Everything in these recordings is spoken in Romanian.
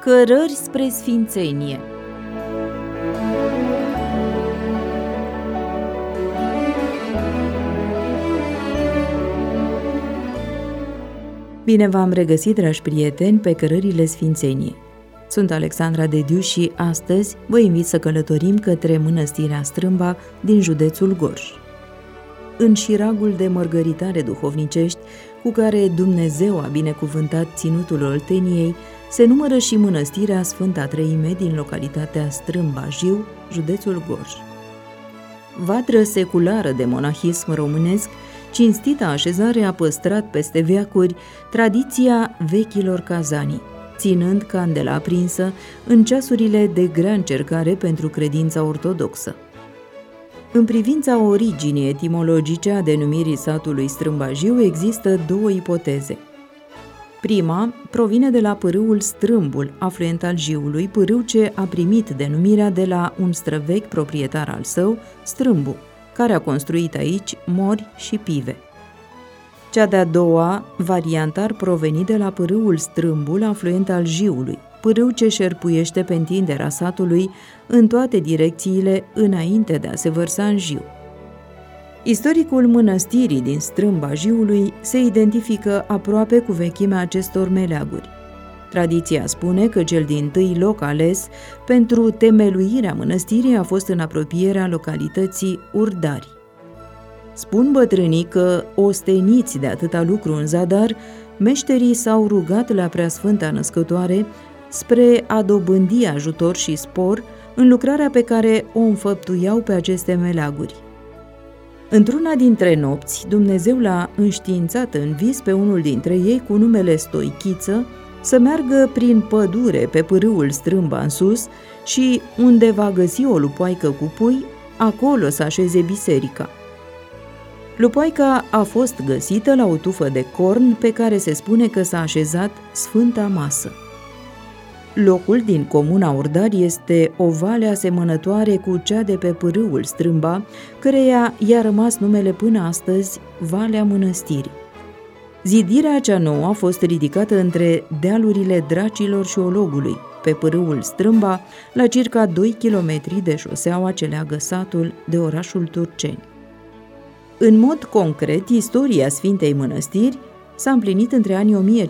Cărări spre sfințenie. Bine v-am regăsit, dragi prieteni, pe Cărările Sfințenie. Sunt Alexandra Dediu și astăzi vă invit să călătorim către Mănăstirea Strâmba din județul Gorj. În șiragul de mărgăritare duhovnicești cu care Dumnezeu a binecuvântat ținutul Olteniei, se numără și Mănăstirea Sfânta Treime din localitatea Strâmba Jiu, județul Gorj. Vadră seculară de monahism românesc, cinstita așezare a păstrat peste veacuri tradiția vechilor cazanii, ținând candela aprinsă în ceasurile de grea încercare pentru credința ortodoxă. În privința originii etimologice a denumirii satului Strâmba Jiu există două ipoteze. Prima provine de la pârâul Strâmbul, afluent al Jiului, pârâu ce a primit denumirea de la un străvechi proprietar al său, Strâmbu, care a construit aici mori și pive. Cea de-a doua variantă ar proveni de la pârâul Strâmbul, afluent al Jiului, pârâu ce șerpuiește pe întinderea satului în toate direcțiile înainte de a se vărsa în Jiu. Istoricul mănăstirii din Strâmba Jiului se identifică aproape cu vechimea acestor meleaguri. Tradiția spune că cel dintâi loc ales pentru temeluirea mănăstirii a fost în apropierea localității Urdari. Spun bătrânii că, osteniți de atâta lucru în zadar, meșterii s-au rugat la Preasfânta Născătoare spre a dobândi ajutor și spor în lucrarea pe care o înfăptuiau pe aceste meleaguri. Într-una dintre nopți, Dumnezeu l-a înștiințat în vis pe unul dintre ei cu numele Stoichiță să meargă prin pădure pe pârâul Strâmba în sus și unde va găsi o lupoaică cu pui, acolo să așeze biserica. Lupoaica a fost găsită la o tufă de corn pe care se spune că s-a așezat Sfânta Masă. Locul din comuna Urdari este o vale asemănătoare cu cea de pe pârâul Strâmba, căreia i-a rămas numele până astăzi Valea Mănăstirii. Zidirea cea nouă a fost ridicată între dealurile Dracilor și Ologului, pe pârâul Strâmba, la circa 2 km de șoseaua ce leagă satul de orașul Turceni. În mod concret, istoria Sfintei Mănăstiri s-a împlinit între anii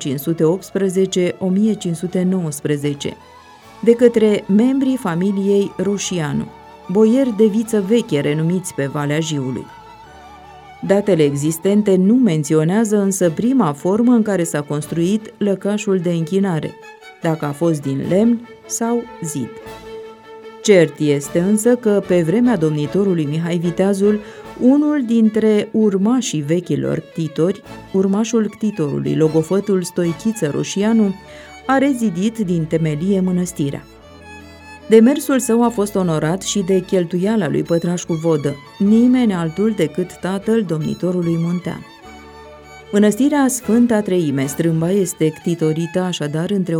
1518-1519, de către membrii familiei Roșianu, boieri de viță veche renumiți pe Valea Jiului. Datele existente nu menționează însă prima formă în care s-a construit lăcașul de închinare, dacă a fost din lemn sau zid. Cert este însă că pe vremea domnitorului Mihai Viteazul, unul dintre urmașii vechilor ctitori, urmașul ctitorului, logofătul Stoichiță Roșianu, a rezidit din temelie mănăstirea. Demersul său a fost onorat și de cheltuiala lui Pătrașcu Vodă, nimeni altul decât tatăl domnitorului muntean. Mănăstirea Sfânta Treime Strâmba este ctitorită așadar între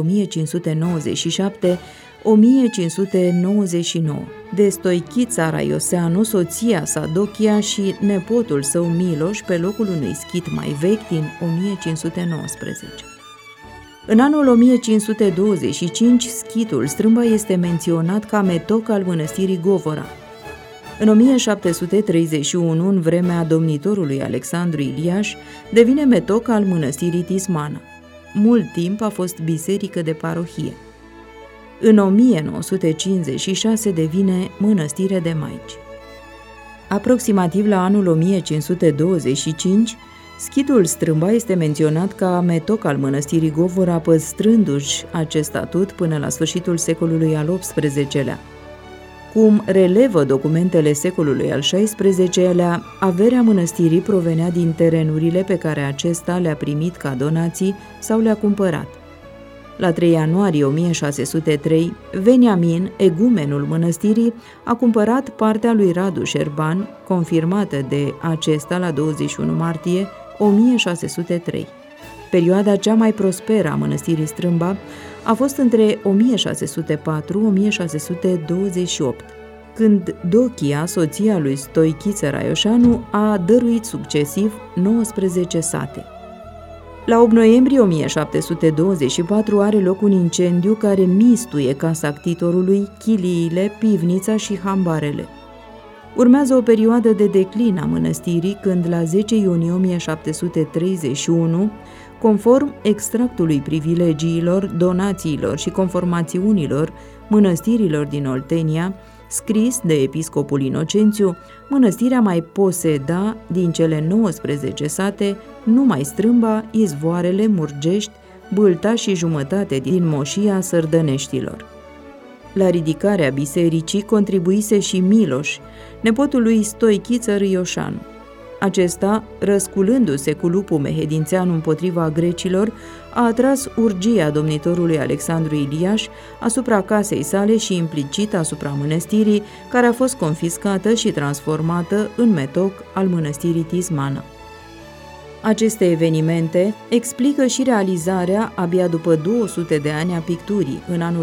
1599 de Stoichița Raioseanu, soția Sadochia și nepotul său Miloș, pe locul unui schit mai vechi din 1519. În anul 1525, schitul Strâmba este menționat ca metoc al mănăstirii Govora. În 1731, în vremea domnitorului Alexandru Iliaș, devine metoc al mănăstirii Tismana. Mult timp a fost biserică de parohie. În 1956 devine mănăstire de maici. Aproximativ la anul 1525, schitul Strâmba este menționat ca metoc al mănăstirii Govora, păstrându-și acest statut până la sfârșitul secolului al XVIII-lea. Cum relevă documentele secolului al XVI-lea, averea mănăstirii provenea din terenurile pe care acesta le-a primit ca donații sau le-a cumpărat. La 3 ianuarie 1603, Veniamin, egumenul mănăstirii, a cumpărat partea lui Radu Șerban, confirmată de acesta la 21 martie 1603. Perioada cea mai prosperă a mănăstirii Strâmba a fost între 1604-1628, când Dochia, soția lui Stoichiță Raioșanu, a dăruit succesiv 19 sate. La 8 noiembrie 1724 are loc un incendiu care mistuie casa ctitorului, chiliile, pivnița și hambarele. Urmează o perioadă de declin a mănăstirii când la 10 iunie 1731, conform extractului privilegiilor, donațiilor și conformațiunilor mănăstirilor din Oltenia, scris de episcopul Inocențiu, mănăstirea mai poseda din cele 19 sate numai Strâmba, Izvoarele, Murgești, Bâlta și jumătate din moșia Sărdăneștilor. La ridicarea bisericii contribuise și Miloș, nepotul lui Stoichiță Râioșanu. Acesta, răsculându-se cu lupul mehedințeanu împotriva grecilor, a atras urgia domnitorului Alexandru Iliaș asupra casei sale și implicit asupra mănăstirii, care a fost confiscată și transformată în metoc al mănăstirii Tismană. Aceste evenimente explică și realizarea, abia după 200 de ani, a picturii, în anul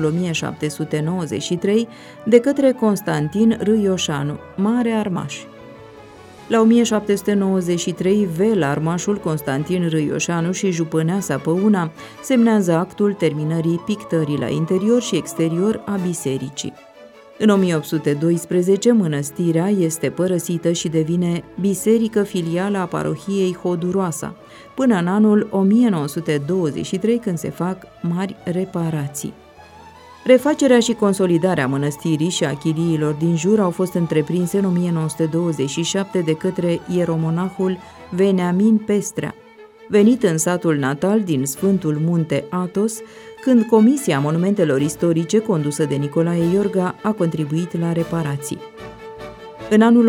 1793, de către Constantin Râioșanu, mare armaș. La 1793, Vela, armașul Constantin Râioșanu și jupâneasa Păuna semnează actul terminării pictării la interior și exterior a bisericii. În 1812, mănăstirea este părăsită și devine biserică filială a parohiei Hoduroasa, până în anul 1923, când se fac mari reparații. Refacerea și consolidarea mănăstirii și a chiliilor din jur au fost întreprinse în 1927 de către ieromonahul Veniamin Pestrea, venit în satul natal din Sfântul Munte Athos, când Comisia Monumentelor Istorice, condusă de Nicolae Iorga, a contribuit la reparații. În anul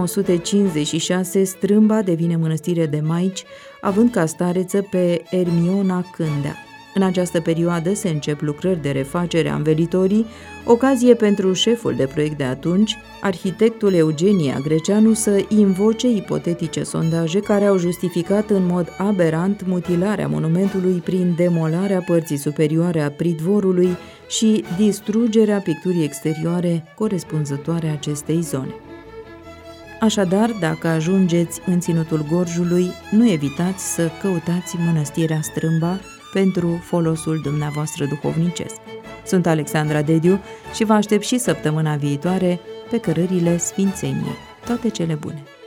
1956, Strâmba devine mănăstire de maici, având ca stareță pe Ermiona Cândea. În această perioadă se încep lucrări de refacere a învelitorii, ocazie pentru șeful de proiect de atunci, arhitectul Eugenia Greceanu, să invoce ipotetice sondaje care au justificat în mod aberant mutilarea monumentului prin demolarea părții superioare a pridvorului și distrugerea picturii exterioare corespunzătoare acestei zone. Așadar, dacă ajungeți în Ținutul Gorjului, nu evitați să căutați mănăstirea Strâmba pentru folosul dumneavoastră duhovnicesc. Sunt Alexandra Dediu și vă aștept și săptămâna viitoare pe cărările Sfințeniei. Toate cele bune!